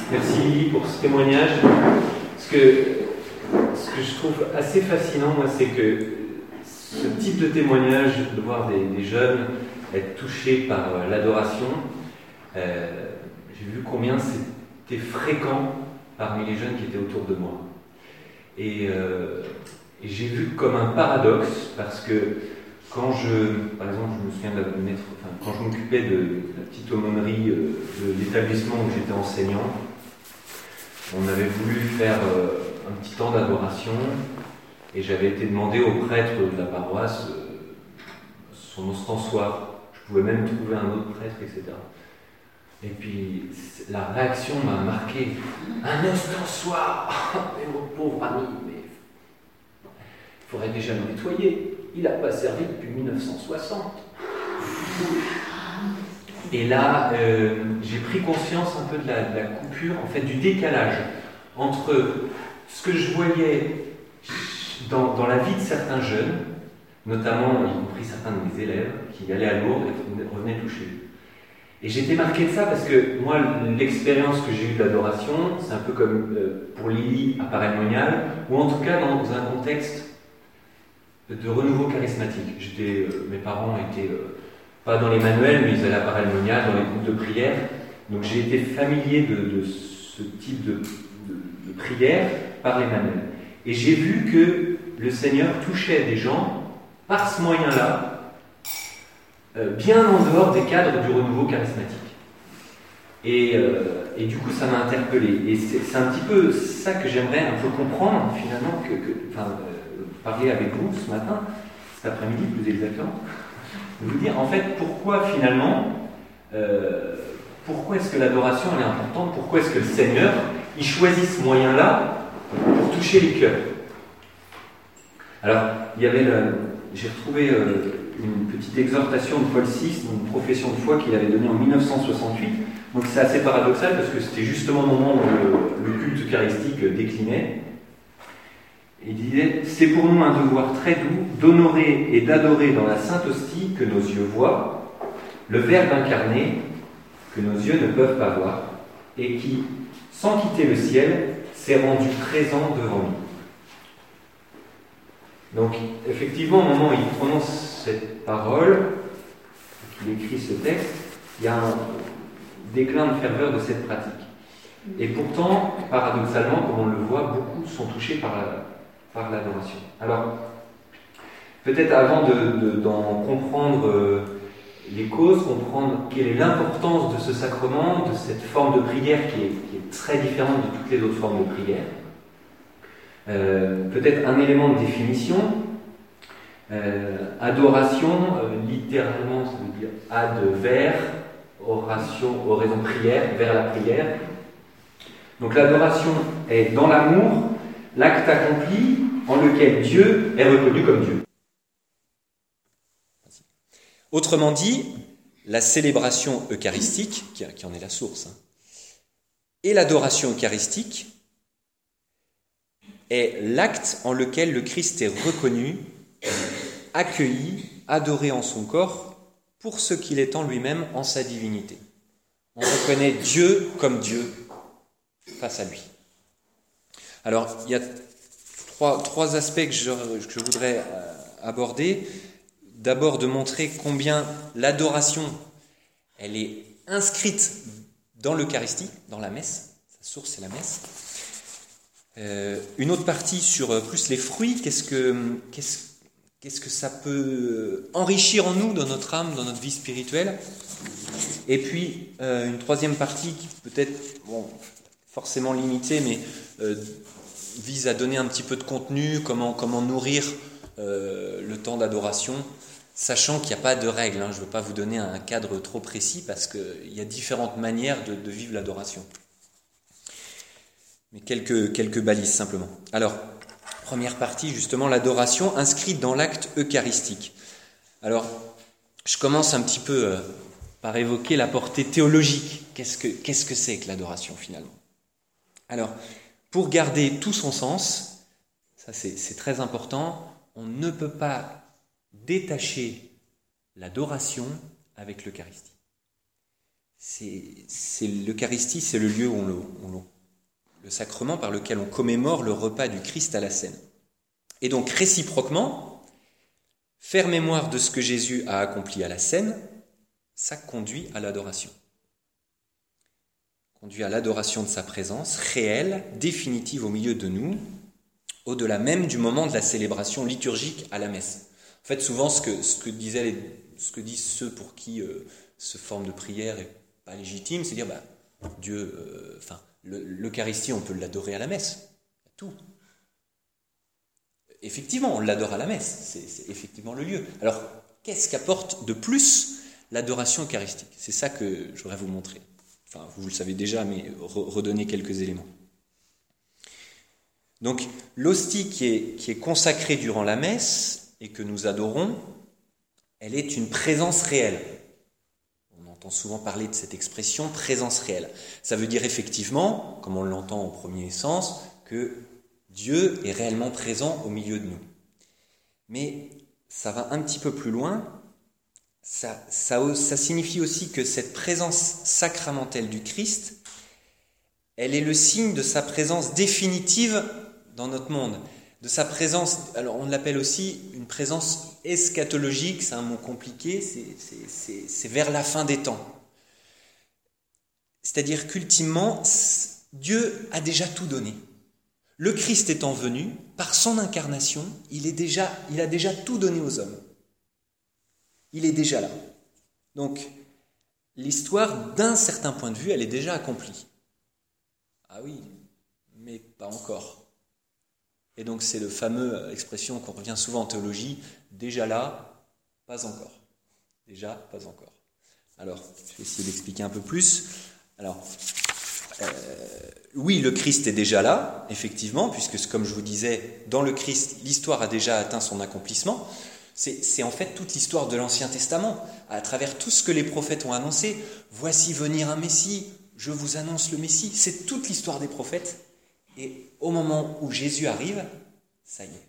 Merci Lily pour ce témoignage. Ce que je trouve assez fascinant, moi, c'est que ce type de témoignage, de voir des jeunes être touchés par l'adoration, j'ai vu combien c'était fréquent parmi les jeunes qui étaient autour de moi. Et j'ai vu comme un paradoxe, parce que par exemple, je me souviens quand je m'occupais de la petite aumônerie de l'établissement où j'étais enseignant, on avait voulu faire un petit temps d'adoration, et j'avais été demandé au prêtre de la paroisse son ostensoir. Je pouvais même trouver un autre prêtre, etc. Et puis la réaction m'a marqué. Un ostensoir, mais mon pauvre ami, mais il faudrait déjà le nettoyer. Il n'a pas servi depuis 1960. Et là, j'ai pris conscience un peu de la coupure, en fait, du décalage entre ce que je voyais dans la vie de certains jeunes, notamment, y compris certains de mes élèves, qui allaient à Lourdes et revenaient touchés. Et j'étais marqué de ça parce que moi, l'expérience que j'ai eue de l'adoration, c'est un peu comme pour Lily à Paray-le-Monial, ou en tout cas dans un contexte de renouveau charismatique. Mes parents étaient pas dans les manuels, mais ils allaient à Paray-le-Monial, dans les groupes de prière. Donc j'ai été familier de ce type de prière par les manuels. Et j'ai vu que le Seigneur touchait des gens par ce moyen-là, bien en dehors des cadres du renouveau charismatique. Et du coup, ça m'a interpellé. Et c'est un petit peu ça que j'aimerais un peu comprendre, finalement, parler avec vous ce matin, cet après-midi plus exactement, de vous dire en fait pourquoi finalement, pourquoi est-ce que l'adoration elle est importante, pourquoi est-ce que le Seigneur il choisit ce moyen-là pour toucher les cœurs. Alors, j'ai retrouvé une petite exhortation de Paul VI, une profession de foi qu'il avait donnée en 1968. Donc c'est assez paradoxal parce que c'était justement au moment où le culte eucharistique déclinait. Il disait « C'est pour nous un devoir très doux d'honorer et d'adorer dans la Sainte Hostie que nos yeux voient, le Verbe incarné que nos yeux ne peuvent pas voir, et qui, sans quitter le ciel, s'est rendu présent devant nous. » Donc, effectivement, au moment où il prononce cette parole, qu'il écrit ce texte, il y a un déclin de ferveur de cette pratique. Et pourtant, paradoxalement, comme on le voit, beaucoup sont touchés par l'adoration. Alors, peut-être avant d'en comprendre les causes, comprendre quelle est l'importance de ce sacrement, de cette forme de prière qui est très différente de toutes les autres formes de prière. Peut-être un élément de définition. Adoration, littéralement, ça veut dire ad vers, oration, oraison, prière, vers la prière. Donc l'adoration est dans l'amour, l'acte accompli en lequel Dieu est reconnu comme Dieu. Autrement dit, la célébration eucharistique, qui en est la source, et l'adoration eucharistique est l'acte en lequel le Christ est reconnu, accueilli, adoré en son corps pour ce qu'il est en lui-même en sa divinité. On reconnaît Dieu comme Dieu face à lui. Alors, il y a trois aspects que je voudrais aborder. D'abord, de montrer combien l'adoration, elle est inscrite dans l'Eucharistie, dans la messe. Sa source, c'est la messe. Une autre partie sur plus les fruits, qu'est-ce que ça peut enrichir en nous, dans notre âme, dans notre vie spirituelle. Et puis, une troisième partie qui peut-être, forcément limitée, mais vise à donner un petit peu de contenu, comment nourrir le temps d'adoration, sachant qu'il n'y a pas de règles. Je ne veux pas vous donner un cadre trop précis parce qu'il y a différentes manières de vivre l'adoration. Mais quelques balises simplement. Alors, première partie, justement, l'adoration inscrite dans l'acte eucharistique. Alors, je commence un petit peu par évoquer la portée théologique. Qu'est-ce que c'est que l'adoration, finalement ? Alors, pour garder tout son sens, ça c'est très important, on ne peut pas détacher l'adoration avec l'Eucharistie. L'Eucharistie, c'est le lieu où le sacrement par lequel on commémore le repas du Christ à la scène. Et donc, réciproquement, faire mémoire de ce que Jésus a accompli à la scène, ça conduit à l'adoration. Conduit à l'adoration de sa présence réelle, définitive au milieu de nous, au-delà même du moment de la célébration liturgique à la messe. En fait, souvent, ce que disent ceux pour qui ce forme de prière n'est pas légitime, c'est dire, Dieu, l'Eucharistie, on peut l'adorer à la messe, tout. Effectivement, on l'adore à la messe, c'est effectivement le lieu. Alors, qu'est-ce qu'apporte de plus l'adoration eucharistique? C'est ça que je voudrais vous montrer. Enfin, vous le savez déjà, mais redonner quelques éléments. Donc, l'hostie qui est consacrée durant la messe et que nous adorons, elle est une présence réelle. On entend souvent parler de cette expression « présence réelle ». Ça veut dire effectivement, comme on l'entend au premier sens, que Dieu est réellement présent au milieu de nous. Mais ça va un petit peu plus loin. Ça signifie aussi que cette présence sacramentelle du Christ, elle est le signe de sa présence définitive dans notre monde. De sa présence, alors on l'appelle aussi une présence eschatologique, c'est un mot compliqué, c'est vers la fin des temps. C'est-à-dire qu'ultimement, Dieu a déjà tout donné. Le Christ étant venu, par son incarnation, il a déjà tout donné aux hommes. Il est déjà là. Donc, l'histoire, d'un certain point de vue, elle est déjà accomplie. Ah oui, mais pas encore. Et donc, c'est le fameux expression qu'on revient souvent en théologie, déjà là, pas encore. Déjà, pas encore. Alors, je vais essayer d'expliquer un peu plus. Alors, oui, le Christ est déjà là, effectivement, puisque, comme je vous disais, dans le Christ, l'histoire a déjà atteint son accomplissement. C'est en fait toute l'histoire de l'Ancien Testament, à travers tout ce que les prophètes ont annoncé. Voici venir un Messie, je vous annonce le Messie. C'est toute l'histoire des prophètes. Et au moment où Jésus arrive, ça y est.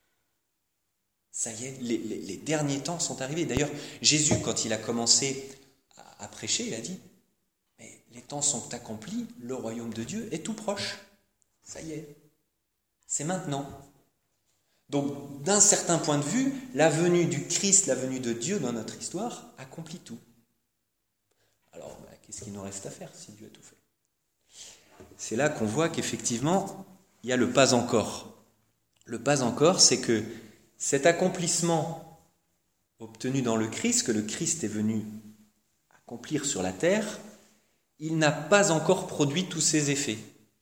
Ça y est, les derniers temps sont arrivés. D'ailleurs, Jésus, quand il a commencé à prêcher, il a dit « Mais les temps sont accomplis, le royaume de Dieu est tout proche. Ça y est, c'est maintenant. » Donc, d'un certain point de vue, la venue du Christ, la venue de Dieu dans notre histoire, accomplit tout. Alors, qu'est-ce qu'il nous reste à faire si Dieu a tout fait? C'est là qu'on voit qu'effectivement, il y a le pas encore. Le pas encore, c'est que cet accomplissement obtenu dans le Christ, que le Christ est venu accomplir sur la terre, il n'a pas encore produit tous ses effets.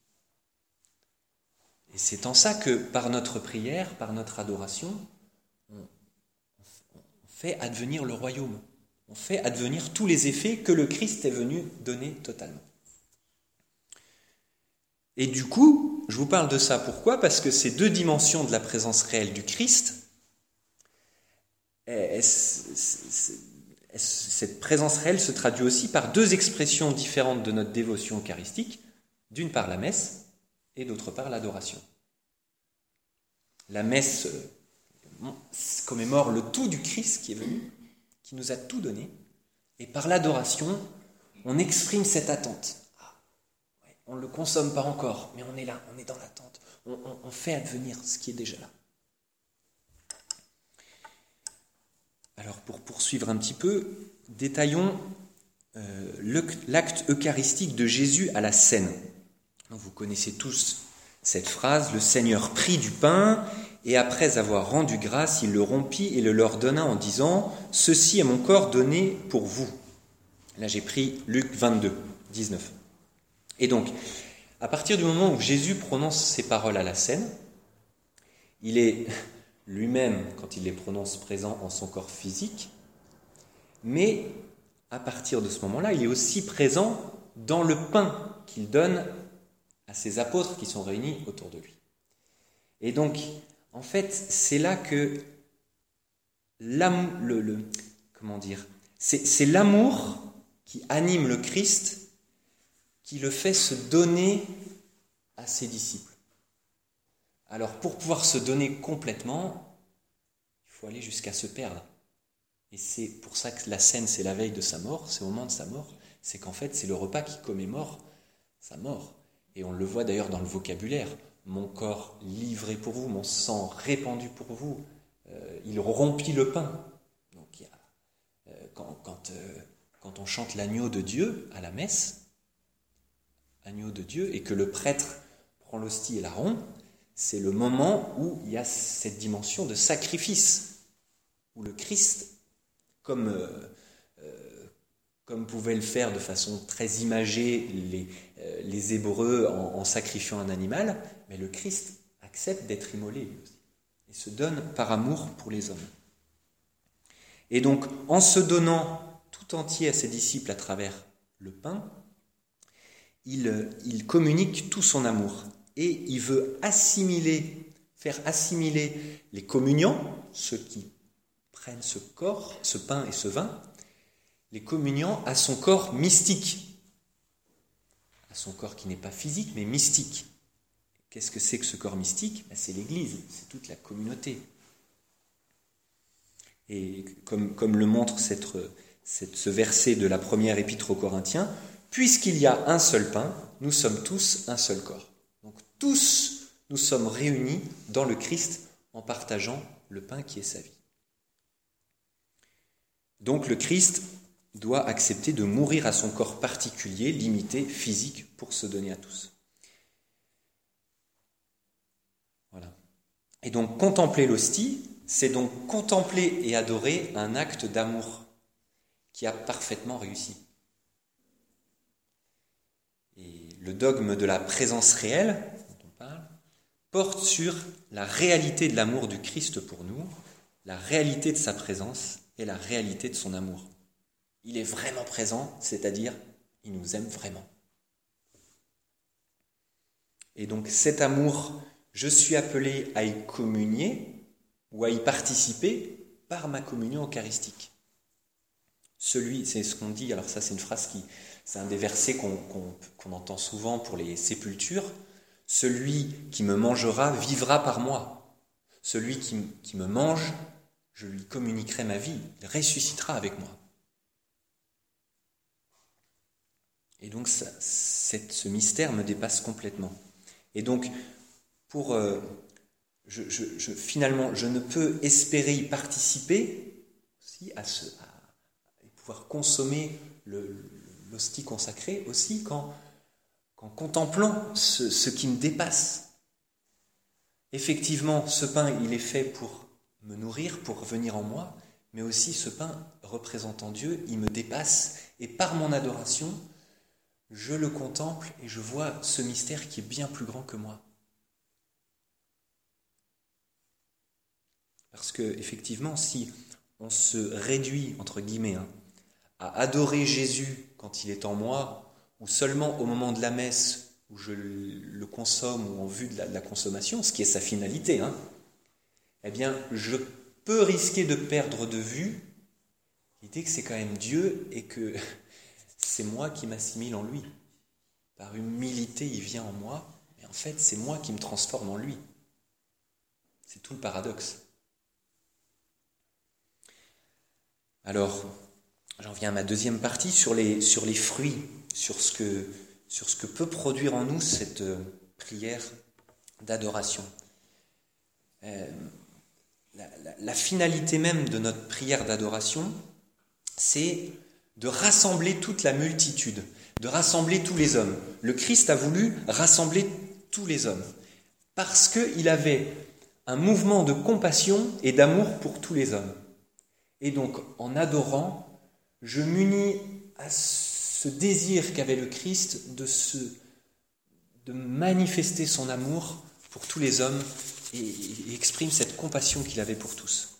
Et c'est en ça que, par notre prière, par notre adoration, on fait advenir le royaume. On fait advenir tous les effets que le Christ est venu donner totalement. Et du coup, je vous parle de ça. Pourquoi ? Parce que ces deux dimensions de la présence réelle du Christ, cette présence réelle se traduit aussi par deux expressions différentes de notre dévotion eucharistique. D'une part la messe, et d'autre part l'adoration. La messe commémore le tout du Christ qui est venu, qui nous a tout donné, et par l'adoration, on exprime cette attente. On ne le consomme pas encore, mais on est là, on est dans l'attente. On fait advenir ce qui est déjà là. Alors, pour poursuivre un petit peu, détaillons l'acte eucharistique de Jésus à la scène. Donc, vous connaissez tous cette phrase, le Seigneur prit du pain, et après avoir rendu grâce, il le rompit et le leur donna en disant « Ceci est mon corps donné pour vous ». Là, j'ai pris Luc 22, 19. Et donc, à partir du moment où Jésus prononce ces paroles à la scène, il est lui-même, quand il les prononce, présent en son corps physique, mais à partir de ce moment-là, il est aussi présent dans le pain qu'il donne à ses apôtres qui sont réunis autour de lui. Et donc, en fait, c'est là que c'est l'amour qui anime le Christ, qui le fait se donner à ses disciples. Alors, pour pouvoir se donner complètement, il faut aller jusqu'à se perdre. Et c'est pour ça que la scène, c'est la veille de sa mort, c'est au moment de sa mort. c'est qu'en fait, c'est le repas qui commémore sa mort. Et on le voit d'ailleurs dans le vocabulaire. Mon corps livré pour vous, mon sang répandu pour vous. Il rompit le pain. Donc, quand on chante l'agneau de Dieu à la messe, agneau de Dieu, et que le prêtre prend l'hostie et la rompt, c'est le moment où il y a cette dimension de sacrifice, où le Christ, comme pouvaient le faire de façon très imagée les Hébreux en sacrifiant un animal, mais le Christ accepte d'être immolé lui aussi, et se donne par amour pour les hommes. Et donc, en se donnant tout entier à ses disciples à travers le pain, il communique tout son amour. Et il veut faire assimiler les communiants, ceux qui prennent ce corps, ce pain et ce vin, les communiants à son corps mystique, à son corps qui n'est pas physique mais mystique. Qu'est-ce que c'est que ce corps mystique ? C'est l'Église, c'est toute la communauté. Et comme le montre ce verset de la première épître aux Corinthiens, puisqu'il y a un seul pain, nous sommes tous un seul corps. Donc tous, nous sommes réunis dans le Christ en partageant le pain qui est sa vie. Donc le Christ doit accepter de mourir à son corps particulier, limité, physique, pour se donner à tous. Voilà. Et donc contempler l'hostie, c'est donc contempler et adorer un acte d'amour qui a parfaitement réussi. Et le dogme de la présence réelle, dont on parle, porte sur la réalité de l'amour du Christ pour nous, la réalité de sa présence et la réalité de son amour. Il est vraiment présent, c'est-à-dire il nous aime vraiment. Et donc cet amour, je suis appelé à y communier ou à y participer par ma communion eucharistique. C'est ce qu'on dit, alors ça c'est une phrase c'est un des versets qu'on entend souvent pour les sépultures. Celui qui me mangera vivra par moi. Celui qui me mange, je lui communiquerai ma vie. Il ressuscitera avec moi. Et donc ce mystère me dépasse complètement. Et donc, finalement, je ne peux espérer y participer aussi à pouvoir consommer l'hostie consacrée aussi qu'en contemplant ce qui me dépasse. Effectivement, ce pain, il est fait pour me nourrir, pour venir en moi, mais aussi ce pain représentant Dieu, il me dépasse, et par mon adoration, je le contemple et je vois ce mystère qui est bien plus grand que moi. Parce que, effectivement, si on se réduit, entre guillemets, à adorer Jésus quand il est en moi, ou seulement au moment de la messe où je le consomme ou en vue de la consommation, ce qui est sa finalité, eh bien, je peux risquer de perdre de vue l'idée que c'est quand même Dieu et que c'est moi qui m'assimile en lui. Par humilité, il vient en moi, mais en fait, c'est moi qui me transforme en lui. C'est tout le paradoxe. Alors, j'en viens à ma deuxième partie sur les fruits, sur ce que peut produire en nous cette prière d'adoration. La finalité même de notre prière d'adoration, c'est de rassembler toute la multitude, de rassembler tous les hommes. Le Christ a voulu rassembler tous les hommes, parce qu'il avait un mouvement de compassion et d'amour pour tous les hommes. Et donc, en adorant, je m'unis à ce désir qu'avait le Christ de manifester son amour pour tous les hommes et exprime cette compassion qu'il avait pour tous.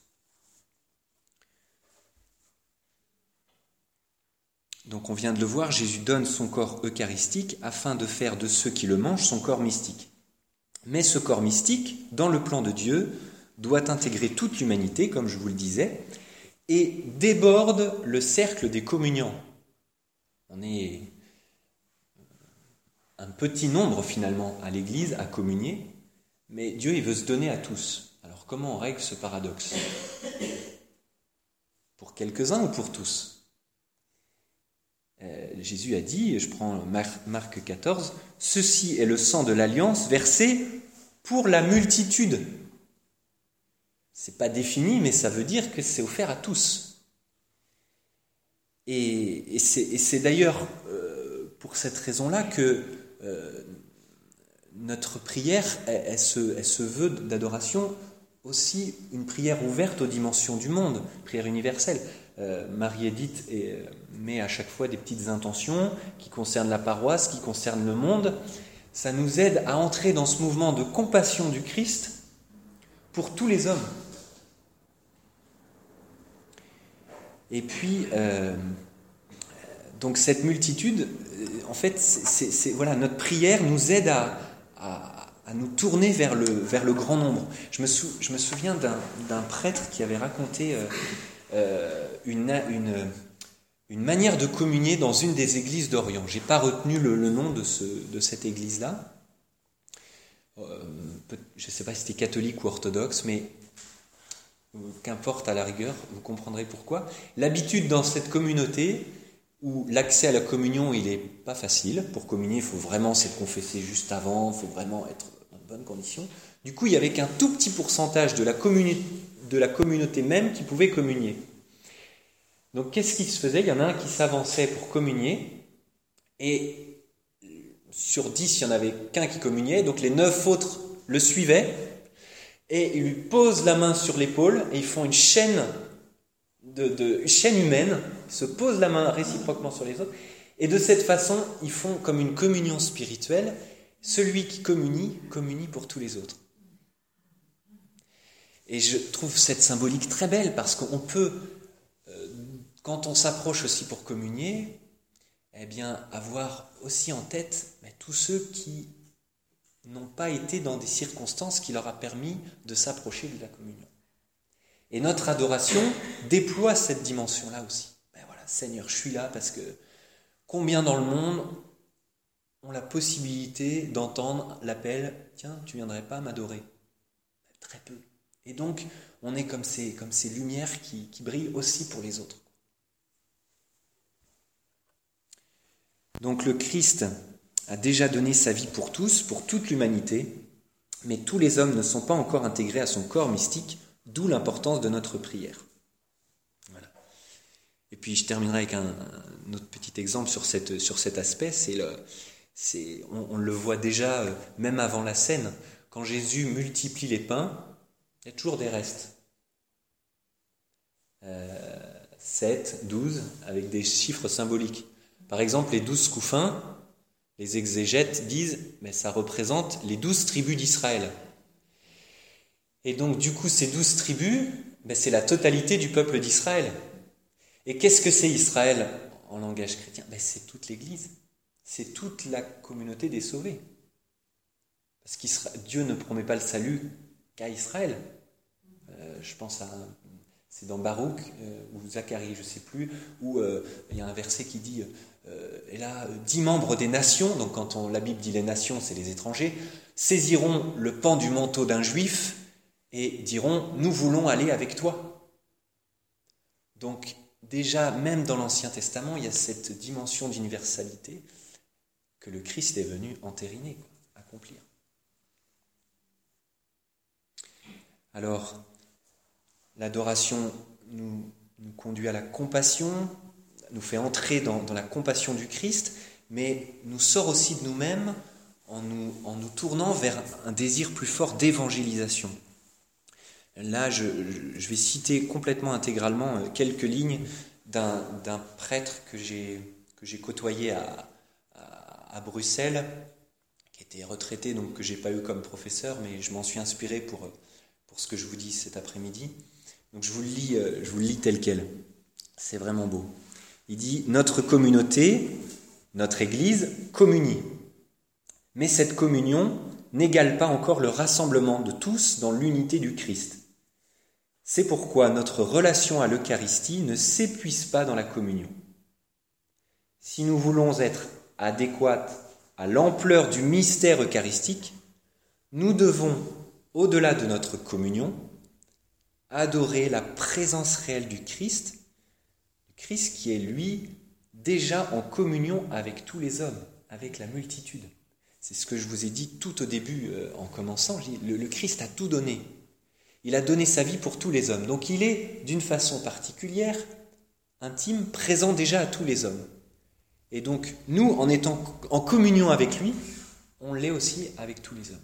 Donc on vient de le voir, Jésus donne son corps eucharistique afin de faire de ceux qui le mangent son corps mystique. Mais ce corps mystique, dans le plan de Dieu, doit intégrer toute l'humanité, comme je vous le disais, et déborde le cercle des communiants. On est un petit nombre finalement à l'Église à communier, mais Dieu il veut se donner à tous. Alors comment on règle ce paradoxe ? Pour quelques-uns ou pour tous ? Jésus a dit, je prends Marc 14, « Ceci est le sang de l'alliance versé pour la multitude. » C'est pas défini, mais ça veut dire que c'est offert à tous. Et c'est d'ailleurs pour cette raison-là que notre prière, elle se veut d'adoration aussi une prière ouverte aux dimensions du monde, prière universelle. Marie-Édith met à chaque fois des petites intentions qui concernent la paroisse, qui concernent le monde. Ça nous aide à entrer dans ce mouvement de compassion du Christ pour tous les hommes. Et puis, donc cette multitude, en fait, voilà, notre prière nous aide à nous tourner vers le grand nombre. Je me souviens d'un prêtre qui avait raconté une manière de communier dans une des églises d'Orient. Je n'ai pas retenu le nom de cette église-là. Je ne sais pas si c'était catholique ou orthodoxe, mais qu'importe à la rigueur, vous comprendrez pourquoi. L'habitude dans cette communauté, où l'accès à la communion, il n'est pas facile. Pour communier, il faut vraiment s'être confessé juste avant, il faut vraiment être dans de bonnes conditions. Du coup, il n'y avait qu'un tout petit pourcentage de la communauté même qui pouvait communier. Donc, qu'est-ce qui se faisait ? Il y en a un qui s'avançait pour communier, et sur 10, il n'y en avait qu'un qui communiait, donc les 9 autres le suivaient, et ils lui posent la main sur l'épaule, et ils font une chaîne humaine, ils se posent la main réciproquement sur les autres, et de cette façon, ils font comme une communion spirituelle. Celui qui communie pour tous les autres. Et je trouve cette symbolique très belle, parce qu'on peut, quand on s'approche aussi pour communier, eh bien, avoir aussi en tête tous ceux qui n'ont pas été dans des circonstances qui leur a permis de s'approcher de la communion. Et notre adoration déploie cette dimension-là aussi. Voilà, Seigneur, je suis là parce que combien dans le monde ont la possibilité d'entendre l'appel « Tiens, tu ne viendrais pas m'adorer ?» Très peu. Et donc, on est comme ces lumières qui brillent aussi pour les autres. Donc le Christ a déjà donné sa vie pour tous, pour toute l'humanité, mais tous les hommes ne sont pas encore intégrés à son corps mystique, d'où l'importance de notre prière. Voilà. Et puis je terminerai avec un autre petit exemple sur cet aspect, on le voit déjà même avant la scène, quand Jésus multiplie les pains, il y a toujours des restes. 7, 12, avec des chiffres symboliques. Par exemple, les 12 couffins, les exégètes disent, mais ça représente les 12 tribus d'Israël. Et donc, du coup, ces 12 tribus, c'est la totalité du peuple d'Israël. Et qu'est-ce que c'est Israël en langage chrétien ? C'est toute l'Église. C'est toute la communauté des sauvés. Parce que Dieu ne promet pas le salut qu'à Israël. Je pense c'est dans Baruch ou Zacharie, je ne sais plus, où il y a un verset qui dit et là, 10 membres des nations, donc quand la Bible dit les nations, c'est les étrangers, saisiront le pan du manteau d'un juif et diront « Nous voulons aller avec toi ». Donc déjà, même dans l'Ancien Testament, il y a cette dimension d'universalité que le Christ est venu entériner, accomplir. Alors, l'adoration nous conduit à la compassion, nous fait entrer dans la compassion du Christ, mais nous sort aussi de nous-mêmes en nous tournant vers un désir plus fort d'évangélisation. Là, je vais citer complètement intégralement quelques lignes d'un prêtre que j'ai côtoyé à Bruxelles, qui était retraité, donc que je n'ai pas eu comme professeur, mais je m'en suis inspiré pour ce que je vous dis cet après-midi. Donc je vous le lis tel quel. C'est vraiment beau. Il dit « Notre communauté, notre Église, communie. Mais cette communion n'égale pas encore le rassemblement de tous dans l'unité du Christ. C'est pourquoi notre relation à l'Eucharistie ne s'épuise pas dans la communion. Si nous voulons être adéquats à l'ampleur du mystère eucharistique, nous devons, au-delà de notre communion, adorer la présence réelle du Christ qui est lui déjà en communion avec tous les hommes, avec la multitude. C'est ce que je vous ai dit tout au début en commençant. Le Christ a tout donné. Il a donné sa vie pour tous les hommes. Donc il est, d'une façon particulière, intime, présent déjà à tous les hommes. Et donc, nous, en étant en communion avec lui, on l'est aussi avec tous les hommes.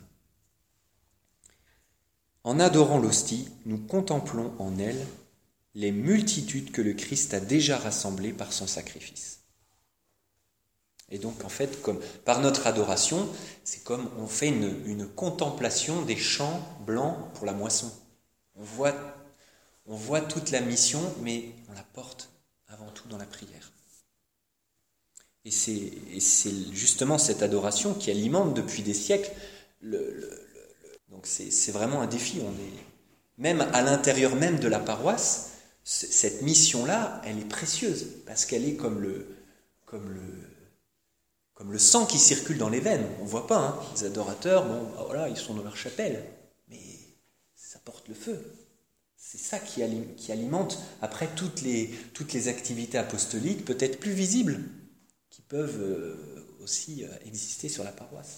En adorant l'hostie, nous contemplons en elle les multitudes que le Christ a déjà rassemblées par son sacrifice. Et donc, en fait, comme par notre adoration, c'est comme on fait une contemplation des champs blancs pour la moisson. On voit toute la mission, mais on la porte avant tout dans la prière. Et c'est justement cette adoration qui alimente depuis des siècles. Donc c'est vraiment un défi. Même à l'intérieur même de la paroisse, cette mission-là, elle est précieuse parce qu'elle est comme le sang qui circule dans les veines. On ne voit pas, les adorateurs, voilà, ils sont dans leur chapelle, mais ça porte le feu. C'est ça qui alimente après toutes les activités apostoliques, peut-être plus visibles, qui peuvent aussi exister sur la paroisse.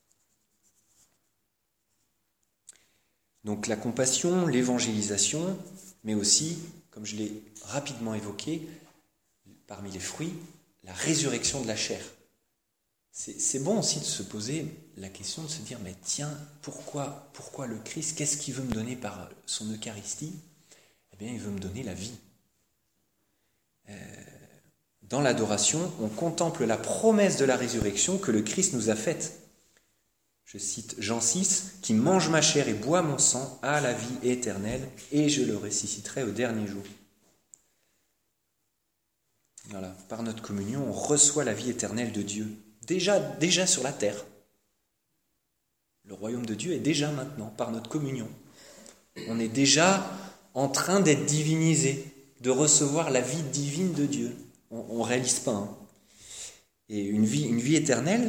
Donc la compassion, l'évangélisation, mais aussi, comme je l'ai rapidement évoqué, parmi les fruits, la résurrection de la chair. C'est bon aussi de se poser la question, de se dire, mais tiens, pourquoi le Christ, qu'est-ce qu'il veut me donner par son Eucharistie ? Eh bien, il veut me donner la vie. Dans l'adoration, on contemple la promesse de la résurrection que le Christ nous a faite. Je cite Jean 6, « Qui mange ma chair et boit mon sang a la vie éternelle, et je le ressusciterai au dernier jour. » Voilà, par notre communion, on reçoit la vie éternelle de Dieu, déjà sur la terre. Le royaume de Dieu est déjà maintenant, par notre communion. On est déjà en train d'être divinisé, de recevoir la vie divine de Dieu. On ne réalise pas. Et une vie éternelle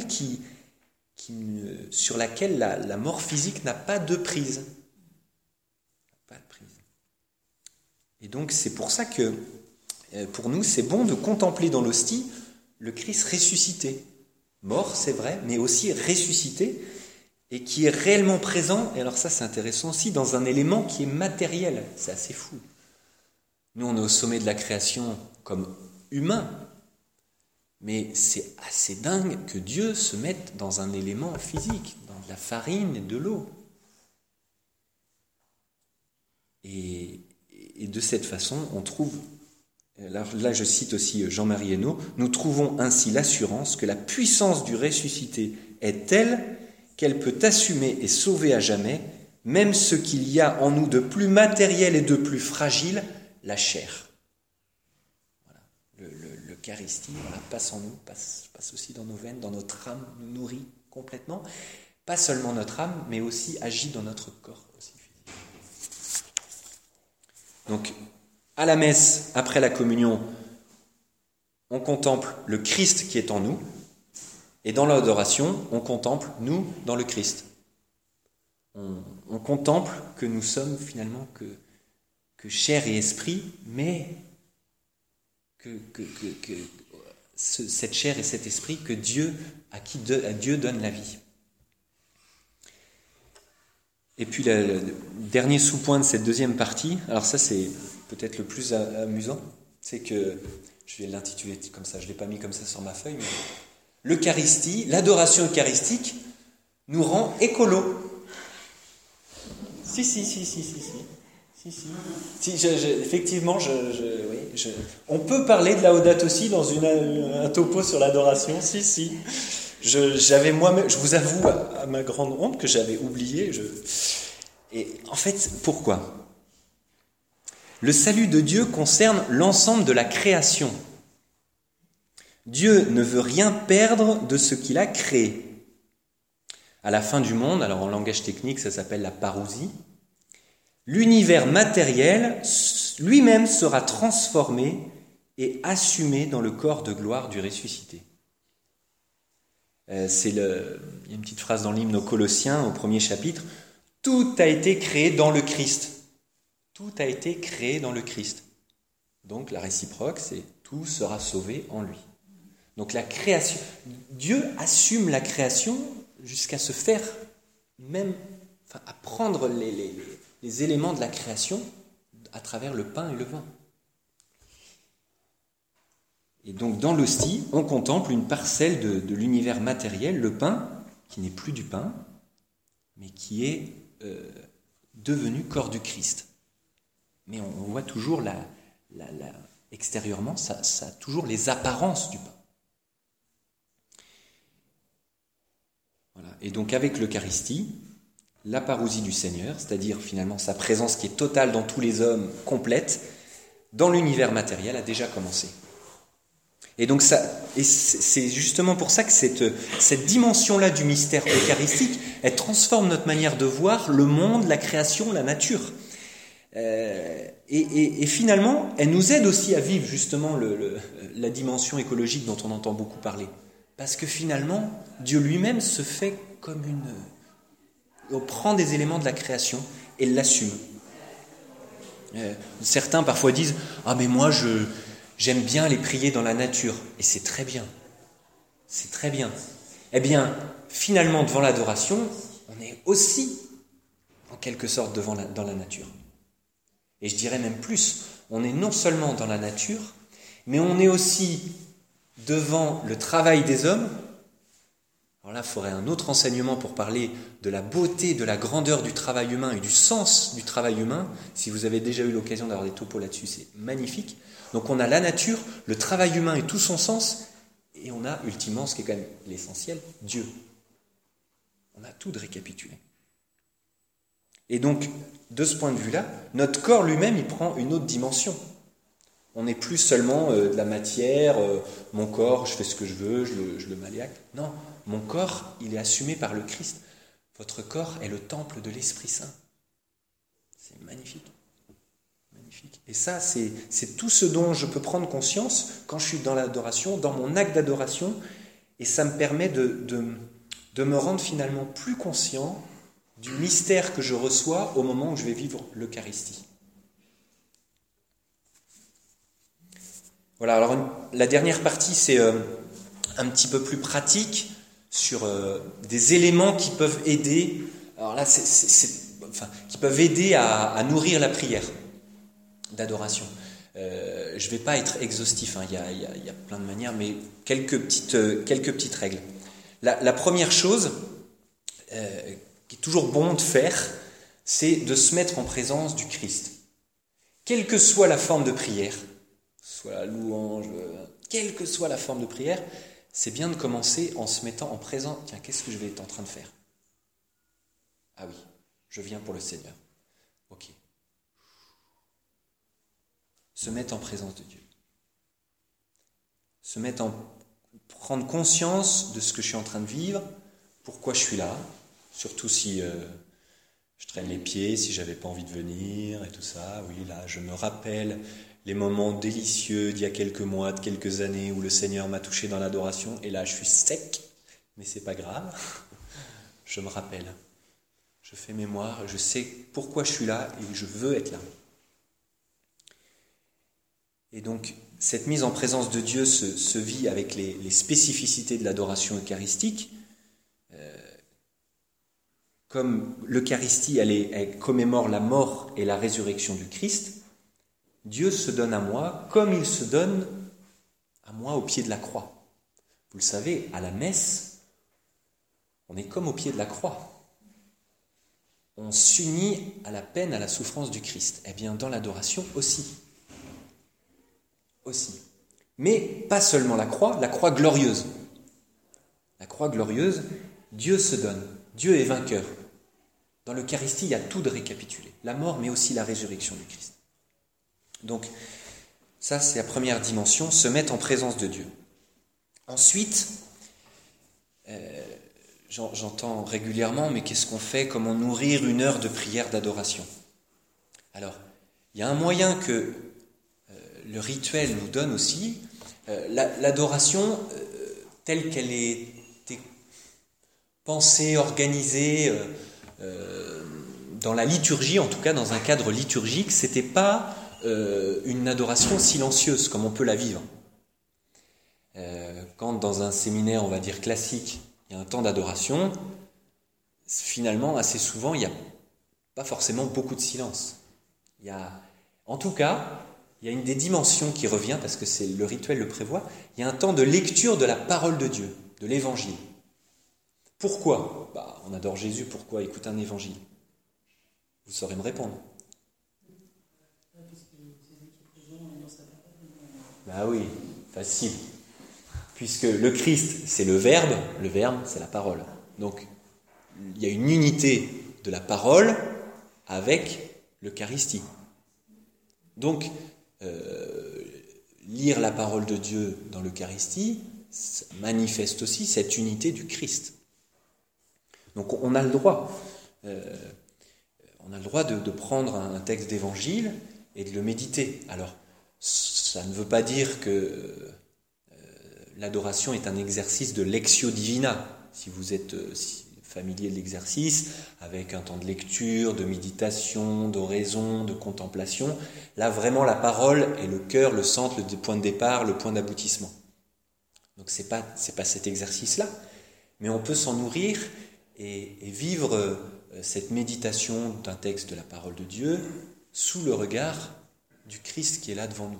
sur laquelle la mort physique n'a pas de prise. Et donc c'est pour ça que pour nous c'est bon de contempler dans l'hostie le Christ ressuscité. Mort, c'est vrai, mais aussi ressuscité, et qui est réellement présent, et alors ça c'est intéressant aussi, dans un élément qui est matériel. C'est assez fou. Nous on est au sommet de la création comme humain, mais c'est assez dingue que Dieu se mette dans un élément physique, dans de la farine et de l'eau. Et de cette façon, on trouve, là je cite aussi Jean-Marie Hainaut, nous trouvons ainsi l'assurance que la puissance du ressuscité est telle qu'elle peut assumer et sauver à jamais, même ce qu'il y a en nous de plus matériel et de plus fragile, la chair. L'Eucharistie, passe en nous, passe aussi dans nos veines, dans notre âme, nous nourrit complètement. Pas seulement notre âme, mais aussi agit dans notre corps aussi physique. Donc, à la messe, après la communion, on contemple le Christ qui est en nous, et dans l'adoration, on contemple nous dans le Christ. On contemple que nous sommes finalement que chair et esprit, mais que cette chair et cet esprit que Dieu, à Dieu donne la vie. Et puis le dernier sous-point de cette deuxième partie, alors ça c'est peut-être le plus amusant, c'est que, je vais l'intituler comme ça, je ne l'ai pas mis comme ça sur ma feuille, mais l'Eucharistie, l'adoration eucharistique nous rend écolo. Si, effectivement, on peut parler de Laudato Si dans un topo sur l'adoration. J'avais moi-même, je vous avoue à ma grande honte que j'avais oublié. Et en fait, pourquoi ? Le salut de Dieu concerne l'ensemble de la création. Dieu ne veut rien perdre de ce qu'il a créé. À la fin du monde, alors en langage technique, ça s'appelle la parousie, l'univers matériel lui-même sera transformé et assumé dans le corps de gloire du ressuscité. Il y a une petite phrase dans l'hymne aux Colossiens, au 1er chapitre, « Tout a été créé dans le Christ ». Tout a été créé dans le Christ. Donc la réciproque, c'est « tout sera sauvé en lui ». Donc la création, Dieu assume la création jusqu'à se faire même, à prendre les éléments de la création à travers le pain et le vin. Et donc dans l'hostie, on contemple une parcelle de l'univers matériel, le pain, qui n'est plus du pain, mais qui est devenu corps du Christ. Mais on voit toujours extérieurement, ça a toujours les apparences du pain. Voilà. Et donc avec l'Eucharistie, la parousie du Seigneur, c'est-à-dire finalement sa présence qui est totale dans tous les hommes, complète, dans l'univers matériel, a déjà commencé. Et donc c'est justement pour ça que cette dimension-là du mystère eucharistique, elle transforme notre manière de voir le monde, la création, la nature. Et finalement, elle nous aide aussi à vivre justement la dimension écologique dont on entend beaucoup parler. Parce que finalement, Dieu lui-même se fait comme on prend des éléments de la création et l'assume. Certains parfois disent « Ah mais moi j'aime bien les prier dans la nature. » Et c'est très bien. C'est très bien. Eh bien, finalement, devant l'adoration, on est aussi, en quelque sorte, dans la nature. Et je dirais même plus, on est non seulement dans la nature, mais on est aussi devant le travail des hommes. Alors là, il faudrait un autre enseignement pour parler de la beauté, de la grandeur du travail humain et du sens du travail humain. Si vous avez déjà eu l'occasion d'avoir des topos là-dessus, c'est magnifique. Donc on a la nature, le travail humain et tout son sens, et on a ultimement, ce qui est quand même l'essentiel, Dieu. On a tout de récapitulé. Et donc, de ce point de vue-là, notre corps lui-même, il prend une autre dimension. On n'est plus seulement de la matière, mon corps, je fais ce que je veux, je le maléaque. Non, mon corps, il est assumé par le Christ. Votre corps est le temple de l'Esprit Saint. C'est magnifique. Magnifique. Et ça, c'est tout ce dont je peux prendre conscience quand je suis dans l'adoration, dans mon acte d'adoration, et ça me permet de me rendre finalement plus conscient du mystère que je reçois au moment où je vais vivre l'Eucharistie. Voilà, alors la dernière partie, c'est un petit peu plus pratique sur des éléments qui peuvent aider, alors là, qui peuvent aider à nourrir la prière d'adoration. Je ne vais pas être exhaustif, il y a plein de manières, mais quelques petites règles. La première chose qui est toujours bon de faire, c'est de se mettre en présence du Christ. Quelle que soit la forme de prière, soit la louange, quelle que soit la forme de prière, c'est bien de commencer en se mettant en présence. Tiens, qu'est-ce que je vais être en train de faire ? Ah oui, je viens pour le Seigneur. Ok. Se mettre en présence de Dieu. Prendre conscience de ce que je suis en train de vivre, pourquoi je suis là, surtout si je traîne les pieds, si j'avais pas envie de venir et tout ça. Oui, là, je me rappelle les moments délicieux d'il y a quelques mois, de quelques années où le Seigneur m'a touché dans l'adoration et là, je suis sec, mais c'est pas grave. Je me rappelle. Je fais mémoire, je sais pourquoi je suis là et je veux être là. Et donc, cette mise en présence de Dieu se vit avec les spécificités de l'adoration eucharistique. Comme l'Eucharistie, elle commémore la mort et la résurrection du Christ, Dieu se donne à moi comme il se donne à moi au pied de la croix. Vous le savez, à la messe, on est comme au pied de la croix. On s'unit à la peine, à la souffrance du Christ. Eh bien, dans l'adoration aussi. Mais pas seulement la croix glorieuse. La croix glorieuse, Dieu se donne. Dieu est vainqueur. Dans l'Eucharistie, il y a tout de récapitulé. La mort, mais aussi la résurrection du Christ. Donc, ça, c'est la première dimension, se mettre en présence de Dieu. Ensuite, j'entends régulièrement, mais qu'est-ce qu'on fait ? Comment nourrir une heure de prière d'adoration ? Alors, il y a un moyen que le rituel nous donne aussi. L'adoration, telle qu'elle est pensée, organisée dans la liturgie, en tout cas dans un cadre liturgique, c'était pas une adoration silencieuse comme on peut la vivre. quand dans un séminaire, on va dire classique, il y a un temps d'adoration, finalement, assez souvent, il n'y a pas forcément beaucoup de silence. En tout cas, il y a une des dimensions qui revient, parce que le rituel le prévoit, il y a un temps de lecture de la parole de Dieu, de l'évangile. Pourquoi ? On adore Jésus, pourquoi écouter un évangile ? Vous saurez me répondre. Oui, facile. Puisque le Christ, c'est le verbe c'est la parole. Donc, il y a une unité de la parole avec l'Eucharistie. Donc, lire la parole de Dieu dans l'Eucharistie, ça manifeste aussi cette unité du Christ. Donc, on a le droit. On a le droit de prendre un texte d'évangile et de le méditer. Alors, ça ne veut pas dire que l'adoration est un exercice de lectio divina. Si vous êtes familier de l'exercice, avec un temps de lecture, de méditation, d'oraison, de contemplation, là vraiment la parole est le cœur, le centre, le point de départ, le point d'aboutissement. Donc c'est pas cet exercice-là, mais on peut s'en nourrir et vivre cette méditation d'un texte de la parole de Dieu sous le regard du Christ qui est là devant nous.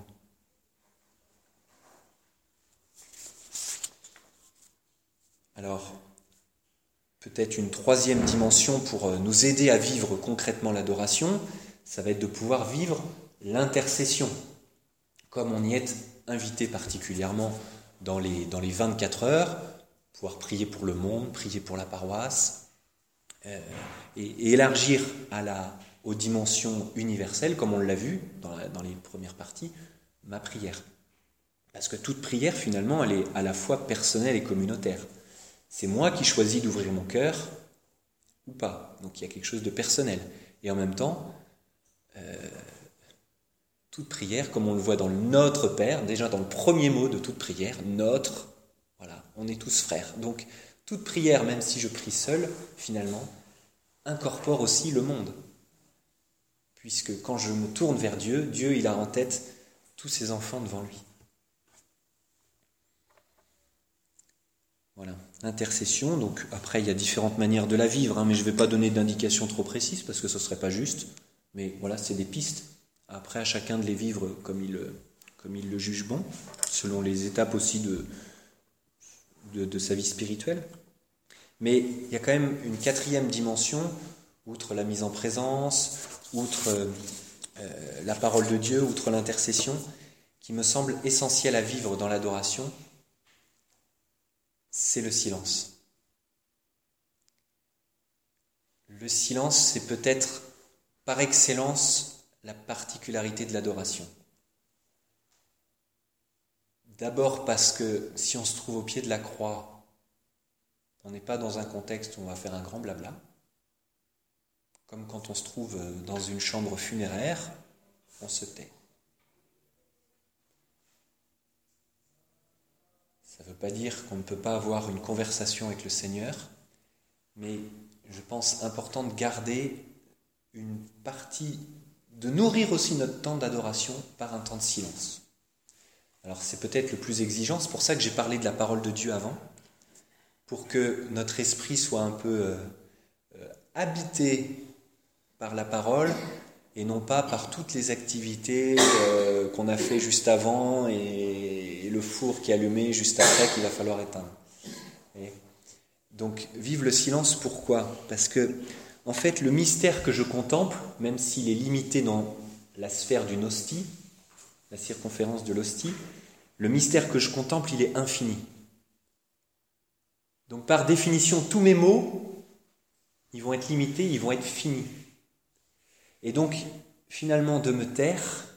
Alors, peut-être une troisième dimension pour nous aider à vivre concrètement l'adoration, ça va être de pouvoir vivre l'intercession, comme on y est invité particulièrement dans les 24 heures, pouvoir prier pour le monde, prier pour la paroisse, et élargir aux dimensions universelles, comme on l'a vu dans les premières parties, ma prière. Parce que toute prière, finalement, elle est à la fois personnelle et communautaire. C'est moi qui choisis d'ouvrir mon cœur ou pas. Donc il y a quelque chose de personnel. Et en même temps, toute prière, comme on le voit dans le Notre Père, déjà dans le premier mot de toute prière, notre, voilà, on est tous frères. Donc toute prière, même si je prie seul, finalement, incorpore aussi le monde. Puisque quand je me tourne vers Dieu, Dieu il a en tête tous ses enfants devant lui. Voilà, intercession. Donc après, il y a différentes manières de la vivre, mais je ne vais pas donner d'indications trop précises parce que ce ne serait pas juste. Mais voilà, c'est des pistes. Après, à chacun de les vivre comme il le juge bon, selon les étapes aussi de sa vie spirituelle. Mais il y a quand même une quatrième dimension, outre la mise en présence, outre la parole de Dieu, outre l'intercession, qui me semble essentielle à vivre dans l'adoration. C'est le silence. Le silence, c'est peut-être par excellence la particularité de l'adoration. D'abord parce que si on se trouve au pied de la croix, on n'est pas dans un contexte où on va faire un grand blabla. Comme quand on se trouve dans une chambre funéraire, on se tait. Ça ne veut pas dire qu'on ne peut pas avoir une conversation avec le Seigneur, mais je pense important de garder une partie, de nourrir aussi notre temps d'adoration par un temps de silence. Alors c'est peut-être le plus exigeant, c'est pour ça que j'ai parlé de la parole de Dieu avant, pour que notre esprit soit un peu habité par la parole et non pas par toutes les activités qu'on a fait juste avant et le four qui est allumé juste après qu'il va falloir éteindre. Et donc, vive le silence, pourquoi ? Parce que, en fait, le mystère que je contemple, même s'il est limité dans la sphère d'une hostie, la circonférence de l'hostie, le mystère que je contemple, il est infini. Donc, par définition, tous mes mots, ils vont être limités, ils vont être finis. Et donc, finalement, de me taire,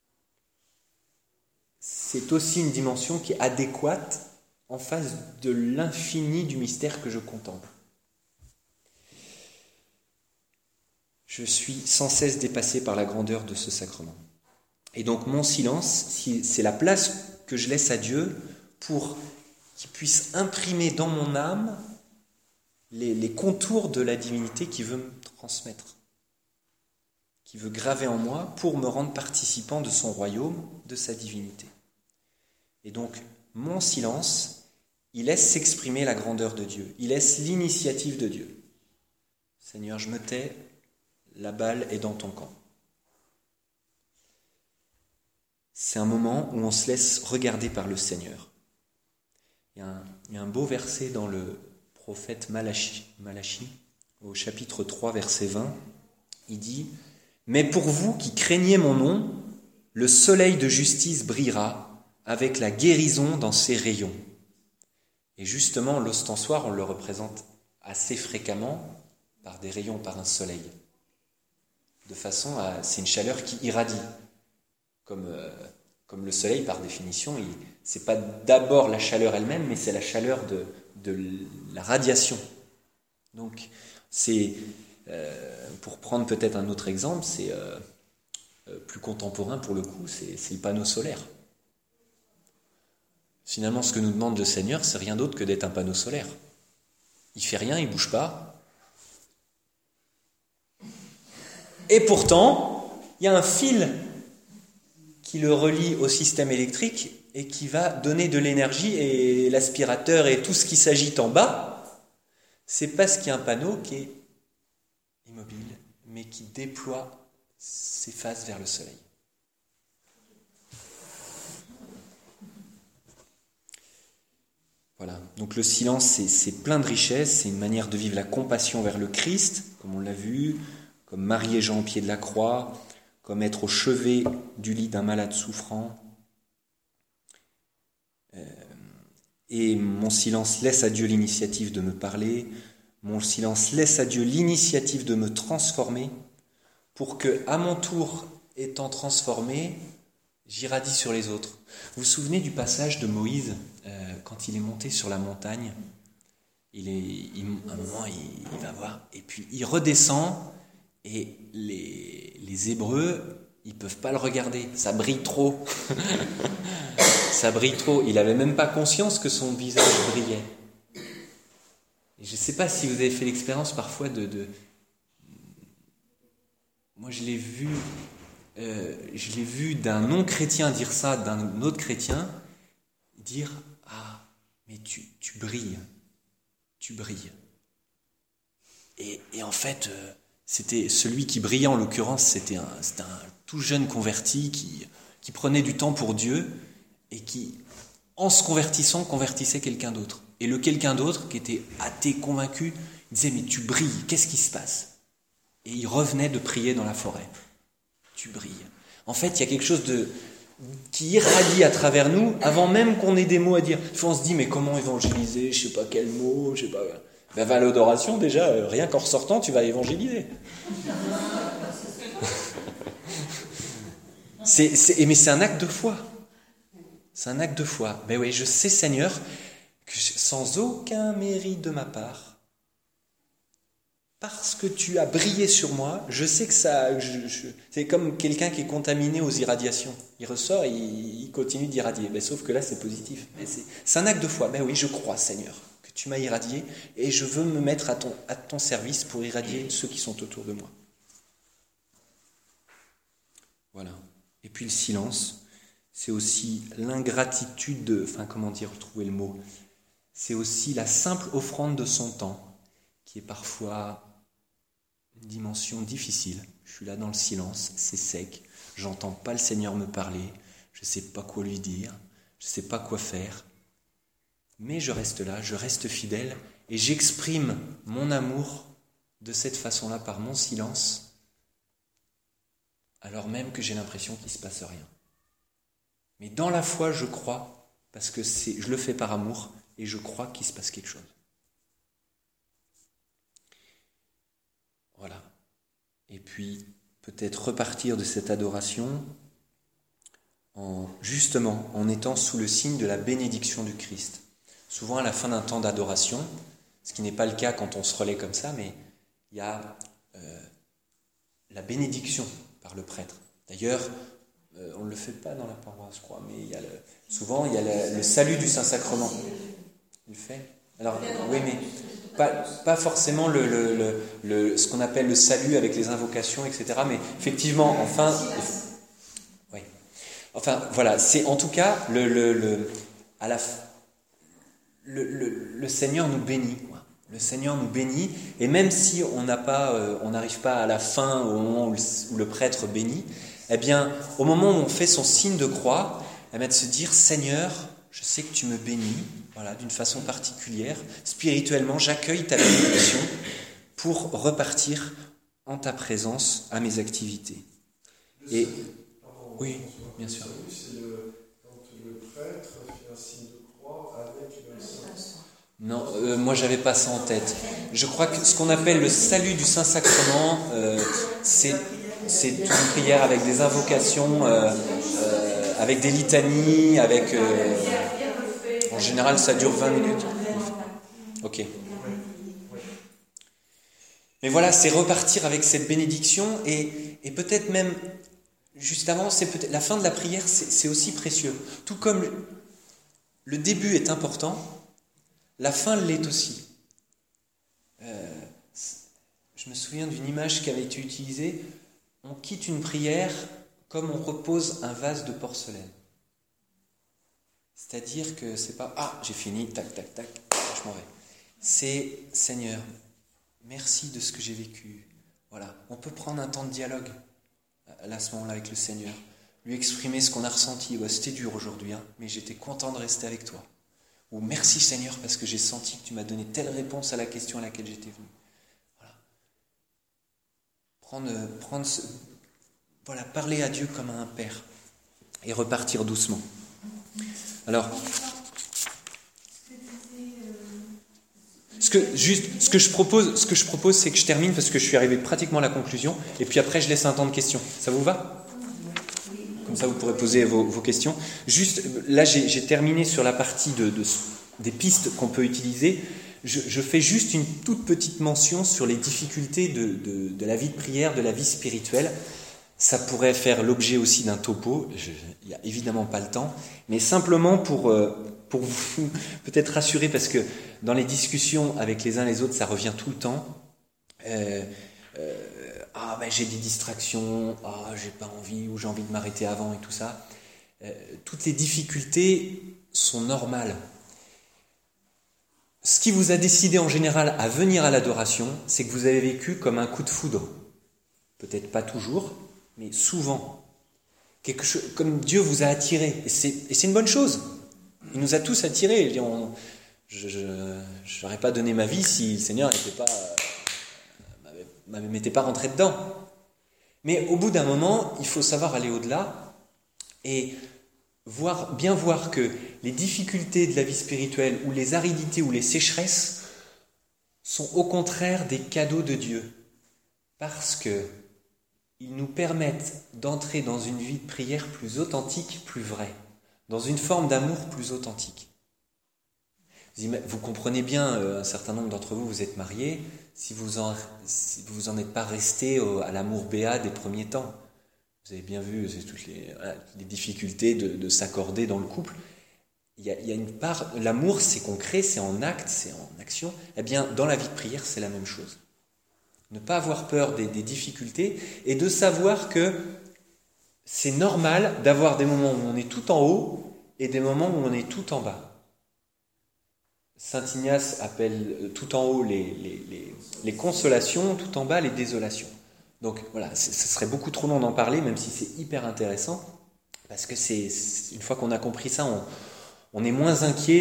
c'est aussi une dimension qui est adéquate en face de l'infini du mystère que je contemple. Je suis sans cesse dépassé par la grandeur de ce sacrement. Et donc, mon silence, c'est la place que je laisse à Dieu pour qu'il puisse imprimer dans mon âme les contours de la divinité qu'il veut me transmettre, qui veut graver en moi pour me rendre participant de son royaume, de sa divinité. Et donc, mon silence, il laisse s'exprimer la grandeur de Dieu. Il laisse l'initiative de Dieu. Seigneur, je me tais, la balle est dans ton camp. C'est un moment où on se laisse regarder par le Seigneur. Il y a un beau verset dans le prophète Malachi, au chapitre 3, verset 20. Il dit « Mais pour vous qui craignez mon nom, le soleil de justice brillera avec la guérison dans ses rayons. » Et justement, l'ostensoir, on le représente assez fréquemment par des rayons, par un soleil. De façon à... C'est une chaleur qui irradie. Comme le soleil, par définition, ce n'est pas d'abord la chaleur elle-même, mais c'est la chaleur de la radiation. Donc, c'est, pour prendre peut-être un autre exemple, c'est plus contemporain pour le coup, c'est le panneau solaire. Finalement, ce que nous demande le Seigneur, c'est rien d'autre que d'être un panneau solaire. Il ne fait rien, il ne bouge pas. Et pourtant, il y a un fil qui le relie au système électrique et qui va donner de l'énergie, et l'aspirateur et tout ce qui s'agite en bas, c'est parce qu'il y a un panneau qui est immobile, mais qui déploie ses faces vers le soleil. Voilà, donc le silence, c'est plein de richesses, c'est une manière de vivre la compassion vers le Christ, comme on l'a vu, comme Marie et Jean au pied de la croix, comme être au chevet du lit d'un malade souffrant. Et mon silence laisse à Dieu l'initiative de me parler, mon silence laisse à Dieu l'initiative de me transformer, pour que, à mon tour, étant transformé, j'irradie sur les autres. Vous vous souvenez du passage de Moïse, quand il est monté sur la montagne, à un moment, il va voir, et puis il redescend, et les Hébreux, ils ne peuvent pas le regarder, ça brille trop. Ça brille trop. Il n'avait même pas conscience que son visage brillait. Et je ne sais pas si vous avez fait l'expérience parfois de... Moi, je l'ai vu d'un non-chrétien dire ça, d'un autre chrétien, dire « Ah, mais tu brilles, tu brilles. » Et en fait... c'était celui qui brillait, en l'occurrence, c'était un tout jeune converti qui prenait du temps pour Dieu et qui, en se convertissant, convertissait quelqu'un d'autre. Et le quelqu'un d'autre, qui était athée, convaincu, il disait « Mais tu brilles, qu'est-ce qui se passe ?» Et il revenait de prier dans la forêt. « Tu brilles. » En fait, il y a quelque chose qui irradie à travers nous, avant même qu'on ait des mots à dire. Des fois, on se dit « Mais comment évangéliser ? Je ne sais pas quel mot, je ne sais pas... » Ben, va à l'adoration, déjà, rien qu'en ressortant, tu vas évangéliser. Mais c'est un acte de foi. C'est un acte de foi. Ben oui, je sais, Seigneur, que sans aucun mérite de ma part, parce que tu as brillé sur moi, je sais que ça... c'est comme quelqu'un qui est contaminé aux irradiations. Il ressort et il continue d'irradier. Ben, sauf que là, c'est positif. Mais c'est un acte de foi. Ben oui, je crois, Seigneur. Tu m'as irradié et je veux me mettre à ton service pour irradier ceux qui sont autour de moi. Voilà. Et puis le silence, c'est aussi l'ingratitude trouver le mot. C'est aussi la simple offrande de son temps, qui est parfois une dimension difficile. Je suis là dans le silence, c'est sec, j'entends pas le Seigneur me parler, je sais pas quoi lui dire, je sais pas quoi faire. Mais je reste là, je reste fidèle et j'exprime mon amour de cette façon-là par mon silence, alors même que j'ai l'impression qu'il ne se passe rien. Mais dans la foi, je crois, parce que je le fais par amour et je crois qu'il se passe quelque chose. Voilà. Et puis, peut-être repartir de cette adoration en étant sous le signe de la bénédiction du Christ. Souvent, à la fin d'un temps d'adoration, ce qui n'est pas le cas quand on se relaie comme ça, mais il y a la bénédiction par le prêtre. D'ailleurs, on ne le fait pas dans la paroisse, je crois, mais souvent, il y a le salut du Saint-Sacrement. Il le fait ? Alors, oui, mais pas forcément ce qu'on appelle le salut avec les invocations, etc. Mais effectivement, voilà, c'est en tout cas à la le Seigneur nous bénit. Le Seigneur nous bénit, et même si on n'arrive pas à la fin, au moment où le prêtre bénit, eh bien, au moment où on fait son signe de croix, eh bien, de se dire, Seigneur, je sais que tu me bénis, voilà, d'une façon particulière, spirituellement, j'accueille ta bénédiction pour repartir en ta présence à mes activités. Et oui, bien sûr. C'est quand le prêtre fait un signe de croix avec l'encens. Non, moi j'avais pas ça en tête. Je crois que ce qu'on appelle le salut du Saint-Sacrement, c'est une prière avec des invocations, avec des litanies, en général ça dure 20 minutes. Ok. Mais voilà, c'est repartir avec cette bénédiction et peut-être même, juste avant, c'est peut-être la fin de la prière, c'est aussi précieux. Tout comme le début est important, la fin l'est aussi. Je me souviens d'une image qui avait été utilisée. On quitte une prière comme on repose un vase de porcelaine. C'est-à-dire que c'est pas « Ah, j'ai fini, tac, tac, tac, je m'en vais ». C'est « Seigneur, merci de ce que j'ai vécu ». Voilà, on peut prendre un temps de dialogue à ce moment-là avec le Seigneur. Lui exprimer ce qu'on a ressenti. Ouais, c'était dur aujourd'hui, mais j'étais content de rester avec toi. Ou merci Seigneur parce que j'ai senti que tu m'as donné telle réponse à la question à laquelle j'étais venu. Voilà. Parler à Dieu comme à un père et repartir doucement. Alors, ce que je propose, c'est que je termine parce que je suis arrivé pratiquement à la conclusion et puis après je laisse un temps de questions. Ça vous va ? Comme ça vous pourrez poser vos questions. Juste, là j'ai terminé sur la partie des pistes qu'on peut utiliser. Je fais juste une toute petite mention sur les difficultés de la vie de prière, de la vie spirituelle. Ça pourrait faire l'objet aussi d'un topo, il n'y a évidemment pas le temps, mais simplement pour vous peut-être rassurer, parce que dans les discussions avec les uns les autres, ça revient tout le temps. J'ai des distractions, j'ai pas envie, ou j'ai envie de m'arrêter avant et tout ça. Toutes les difficultés sont normales. Ce qui vous a décidé en général à venir à l'adoration, c'est que vous avez vécu comme un coup de foudre. Peut-être pas toujours, mais souvent. Quelque chose, comme Dieu vous a attiré. Et c'est une bonne chose. Il nous a tous attirés. Je n'aurais pas donné ma vie si le Seigneur m'était pas rentré dedans. Mais au bout d'un moment, il faut savoir aller au-delà et bien voir que les difficultés de la vie spirituelle ou les aridités ou les sécheresses sont au contraire des cadeaux de Dieu, parce qu'ils nous permettent d'entrer dans une vie de prière plus authentique, plus vraie, dans une forme d'amour plus authentique. Vous comprenez bien, un certain nombre d'entre vous, vous êtes mariés, si vous en êtes pas resté à l'amour béat des premiers temps. Vous avez bien vu toutes les difficultés de s'accorder dans le couple. Il y a une part, l'amour c'est concret, c'est en acte, c'est en action. Eh bien, dans la vie de prière, c'est la même chose. Ne pas avoir peur des difficultés et de savoir que c'est normal d'avoir des moments où on est tout en haut et des moments où on est tout en bas. Saint Ignace appelle tout en haut les consolations, tout en bas les désolations. Donc voilà, ce serait beaucoup trop long d'en parler, même si c'est hyper intéressant, parce que une fois qu'on a compris ça, on est moins inquiet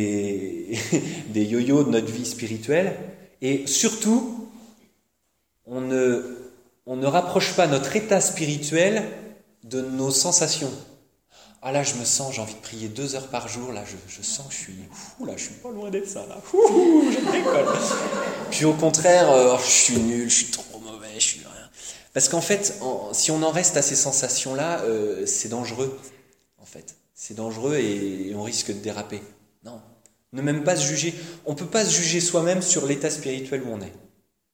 des yo-yo de notre vie spirituelle, et surtout, on ne rapproche pas notre état spirituel de nos sensations. Ah là, je me sens, j'ai envie de prier 2 heures par jour, là, je sens que je suis pas loin d'être ça, là, je décolle. Puis au contraire, je suis nul, je suis trop mauvais, je suis rien. Parce qu'en fait, si on en reste à ces sensations-là, c'est dangereux, en fait. C'est dangereux et on risque de déraper. Non, ne même pas se juger. On ne peut pas se juger soi-même sur l'état spirituel où on est.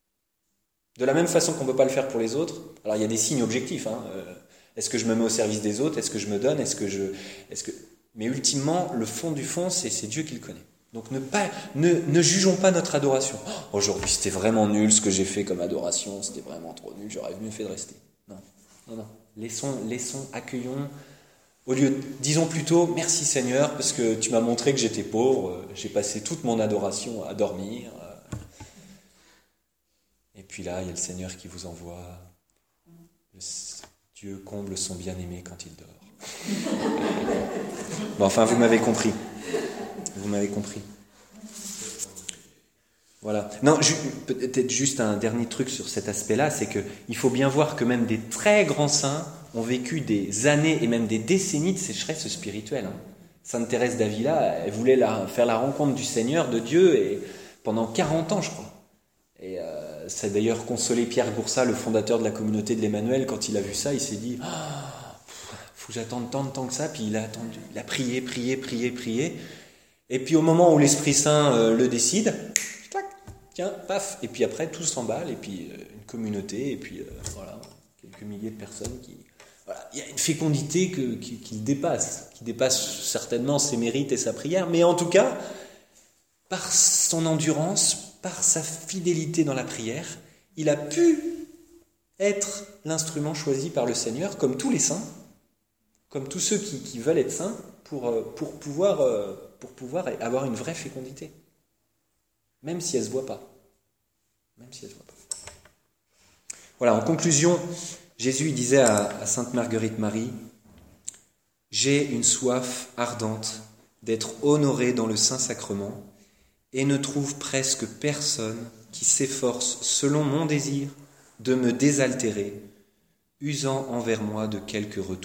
De la même façon qu'on ne peut pas le faire pour les autres. Alors il y a des signes objectifs, Est-ce que je me mets au service des autres ? Est-ce que je me donne ? Mais ultimement, le fond du fond, c'est Dieu qui le connaît. Donc ne jugeons pas notre adoration. Aujourd'hui, c'était vraiment nul ce que j'ai fait comme adoration, c'était vraiment trop nul, j'aurais mieux fait de rester. Non. Laissons, accueillons Disons plutôt, merci Seigneur, parce que tu m'as montré que j'étais pauvre, j'ai passé toute mon adoration à dormir. Et puis là, il y a le Seigneur qui vous envoie. Dieu comble son bien-aimé quand il dort. Bon, enfin, vous m'avez compris. Vous m'avez compris. Voilà. Non, peut-être juste un dernier truc sur cet aspect-là, c'est qu'il faut bien voir que même des très grands saints ont vécu des années et même des décennies de sécheresse spirituelle. Sainte Thérèse d'Avila, elle voulait faire la rencontre du Seigneur, de Dieu, et pendant 40 ans, je crois. Et ça a d'ailleurs consolé Pierre Goursat, le fondateur de la communauté de l'Emmanuel, quand il a vu ça, il s'est dit faut que j'attende tant de temps que ça, puis il a prié. Et puis au moment où l'Esprit Saint le décide, tiens, paf, et puis après tout s'emballe, et puis une communauté, et puis voilà, quelques milliers de personnes qui... Voilà. Il y a une fécondité qui dépasse certainement ses mérites et sa prière, mais en tout cas, par son endurance, par sa fidélité dans la prière, il a pu être l'instrument choisi par le Seigneur, comme tous les saints, comme tous ceux qui veulent être saints, pour pouvoir avoir une vraie fécondité. Même si elle ne se voit pas. Voilà, en conclusion, Jésus disait à Sainte Marguerite Marie, « J'ai une soif ardente d'être honoré dans le Saint-Sacrement et ne trouve presque personne qui s'efforce, selon mon désir, de me désaltérer, usant envers moi de quelque retour. »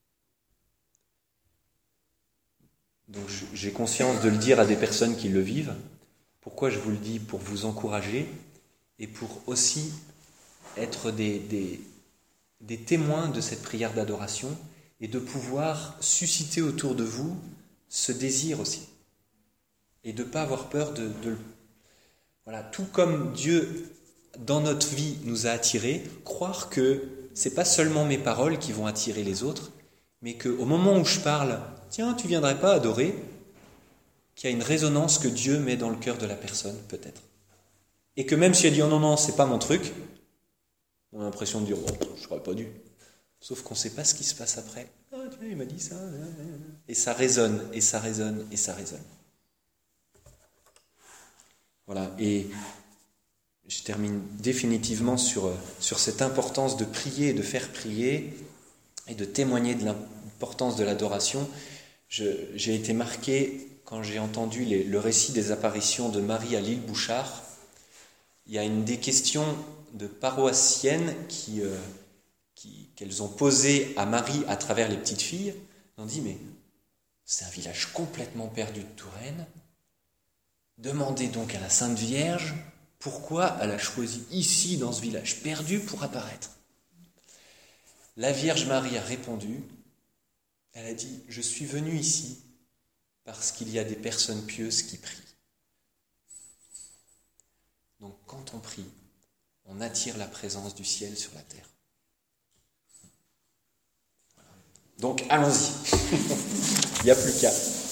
Donc j'ai conscience de le dire à des personnes qui le vivent. Pourquoi je vous le dis? Pour vous encourager et pour aussi être des témoins de cette prière d'adoration et de pouvoir susciter autour de vous ce désir aussi. Et de ne pas avoir peur voilà, tout comme Dieu, dans notre vie, nous a attirés, croire que ce n'est pas seulement mes paroles qui vont attirer les autres, mais qu'au moment où je parle, tiens, tu ne viendrais pas adorer, qu'il y a une résonance que Dieu met dans le cœur de la personne, peut-être. Et que même si elle dit, oh non, c'est pas mon truc, on a l'impression de dire, oh, je n'aurais pas dû. Sauf qu'on ne sait pas ce qui se passe après. Ah, tu vois, il m'a dit ça. Et ça résonne, et ça résonne, et ça résonne. Voilà, et je termine définitivement sur cette importance de prier, de faire prier, et de témoigner de l'importance de l'adoration. J'ai été marqué quand j'ai entendu le récit des apparitions de Marie à l'île Bouchard. Il y a une des questions de paroissiennes qu'elles ont posées à Marie à travers les petites filles. Elles ont dit, mais c'est un village complètement perdu de Touraine. Demandez donc à la Sainte Vierge pourquoi elle a choisi ici, dans ce village perdu, pour apparaître. La Vierge Marie a répondu, elle a dit, je suis venue ici parce qu'il y a des personnes pieuses qui prient. Donc quand on prie, on attire la présence du ciel sur la terre. Voilà. Donc allons-y, il n'y a plus qu'à.